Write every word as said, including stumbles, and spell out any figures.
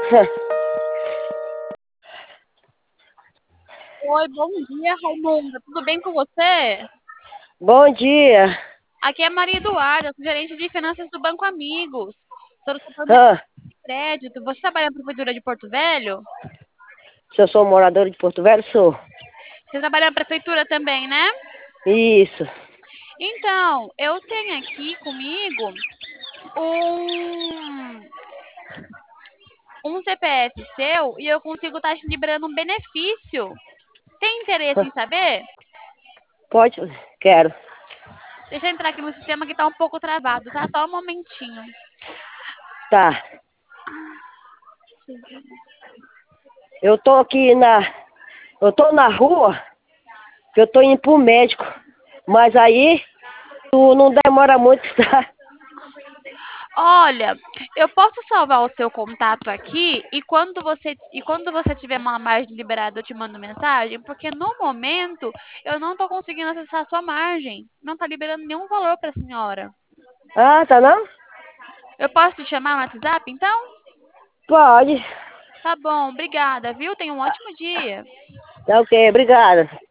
Oi, bom dia, Raimunda. Tudo bem com você? Bom dia. Aqui é a Maria Eduarda, sou gerente de finanças do Banco Amigos. Solicitando uma Ah, de crédito. Você trabalha na Prefeitura de Porto Velho? se eu sou morador de Porto Velho, sou. Você trabalha na Prefeitura também, né? Isso. Então, eu tenho aqui comigo um, um C P F seu e eu consigo estar te liberando um benefício. Tem interesse em saber? Pode? Quero. Deixa eu entrar aqui no sistema que tá um pouco travado, tá? Só um momentinho. Tá. Eu tô aqui na. Eu tô na rua, que eu tô indo pro médico. Mas aí, tu não demora muito, tá? Olha, eu posso salvar o seu contato aqui e quando você e quando você tiver uma margem liberada, eu te mando mensagem, porque no momento eu não tô conseguindo acessar a sua margem. Não tá liberando nenhum valor para a senhora. Ah, tá não? Eu posso te chamar no WhatsApp, então? Pode. Tá bom, obrigada, viu? Tenha um ótimo dia. Tá ok, obrigada.